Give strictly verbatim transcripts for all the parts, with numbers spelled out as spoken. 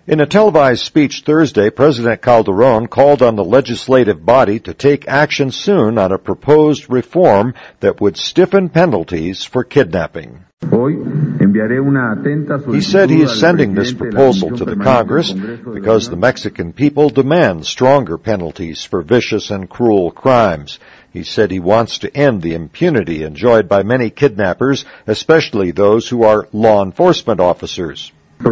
In a televised speech Thursday, President Calderon called on the legislative body to take action soon on a proposed reform that would stiffen penalties for kidnapping. He said he is sending this proposal to the Congress because the Mexican people demand stronger penalties for vicious and cruel crimes. He said he wants to end the impunity enjoyed by many kidnappers, especially those who are law enforcement officers. He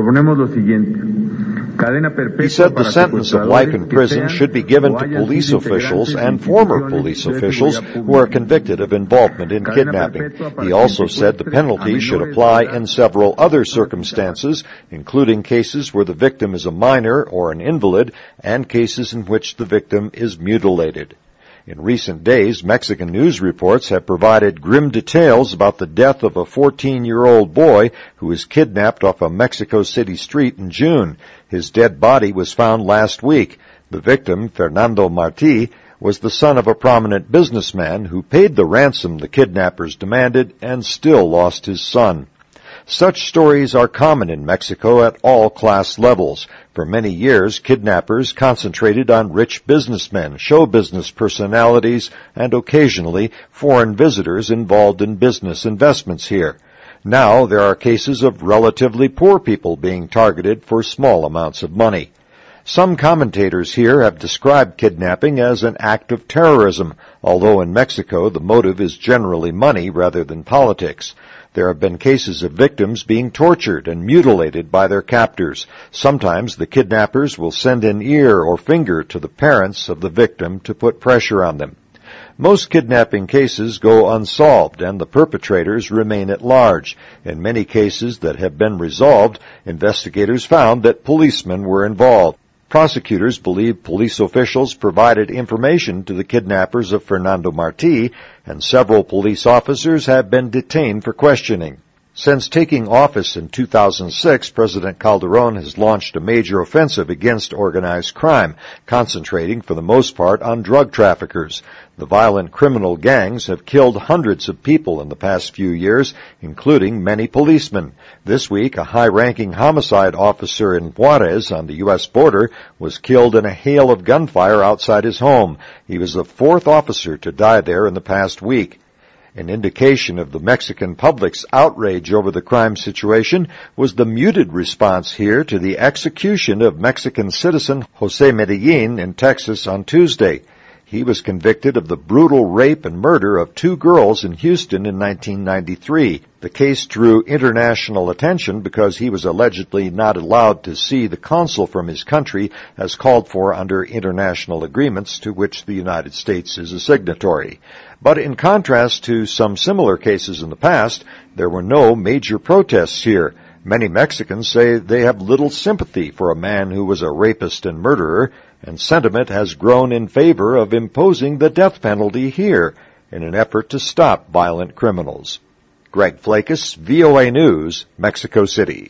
said the sentence of life in prison should be given to police officials and former police officials who are convicted of involvement in kidnapping. He also said the penalty should apply in several other circumstances, including cases where the victim is a minor or an invalid and cases in which the victim is mutilated. In recent days, Mexican news reports have provided grim details about the death of a fourteen-year-old boy who was kidnapped off a Mexico City street in June. His dead body was found last week. The victim, Fernando Marti, was the son of a prominent businessman who paid the ransom the kidnappers demanded and still lost his son. Such stories are common in Mexico at all class levels. For many years, kidnappers concentrated on rich businessmen, show business personalities, and occasionally foreign visitors involved in business investments here. Now there are cases of relatively poor people being targeted for small amounts of money. Some commentators here have described kidnapping as an act of terrorism, although in Mexico the motive is generally money rather than politics. There have been cases of victims being tortured and mutilated by their captors. Sometimes the kidnappers will send an ear or finger to the parents of the victim to put pressure on them. Most kidnapping cases go unsolved and the perpetrators remain at large. In many cases that have been resolved, investigators found that policemen were involved. Prosecutors believe police officials provided information to the kidnappers of Fernando Marti, and several police officers have been detained for questioning. Since taking office in two thousand six, President Calderon has launched a major offensive against organized crime, concentrating for the most part on drug traffickers. The violent criminal gangs have killed hundreds of people in the past few years, including many policemen. This week, a high-ranking homicide officer in Juarez on the U S border was killed in a hail of gunfire outside his home. He was the fourth officer to die there in the past week. An indication of the Mexican public's outrage over the crime situation was the muted response here to the execution of Mexican citizen Jose Medellin in Texas on Tuesday. He was convicted of the brutal rape and murder of two girls in Houston in nineteen ninety-three. The case drew international attention because he was allegedly not allowed to see the consul from his country as called for under international agreements to which the United States is a signatory. But in contrast to some similar cases in the past, there were no major protests here. Many Mexicans say they have little sympathy for a man who was a rapist and murderer, and sentiment has grown in favor of imposing the death penalty here in an effort to stop violent criminals. Greg Flakus, V O A News, Mexico City.